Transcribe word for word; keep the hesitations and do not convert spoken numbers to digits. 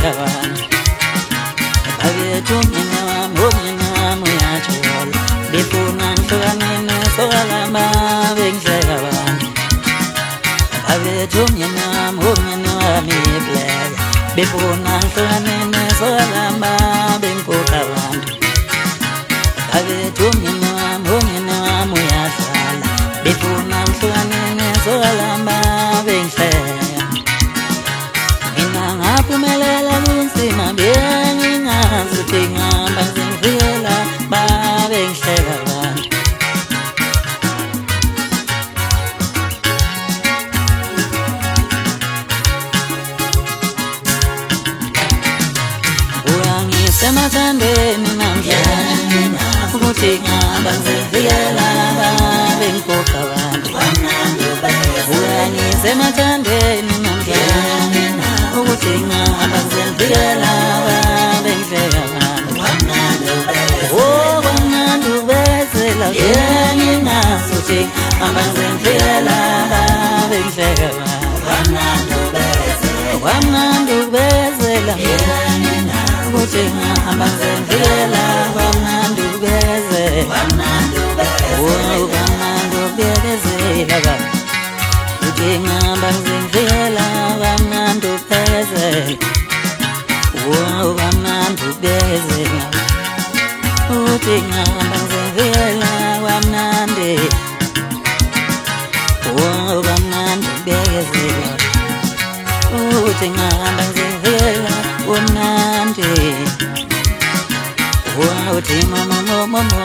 abantu abethu mina mina muyachola befuna ngihlukane sokalama bengihleka abantu abethu mina mina mi black befuna ngihlukane sokalama bengikhokha abantu abethu mina mina muyahlala befuna ngihlukane sokalama bengihleka ngaphumelela kunzima bengingazuthi ngihamba ngifikela babe ngihleka abantu uyangisemathandweni namhlanje ukuthi ngihamba ngifikela babe ngikhokha abantu uyangisemathandweni namhlanje ukuthi ngihamba ngifikela babe ngihleka abantu oh kwamnandi ubezela ngingasuthi ngihamba ngifikela babe ngihleka abantu kwamnandi ubezela ukuthi ngihamba ngifikela kwamnandi ubezela oh kwamnandi ubezela ukuthi ngihamba ngifikela kwamnandi ubezela oh kwamnandi ubezela ukuthi ngihamba ngifikela kwamnandi oh kwamnandi ubezela ukuthi ngihamba ngifikela kwamnandi oh uthi mama mama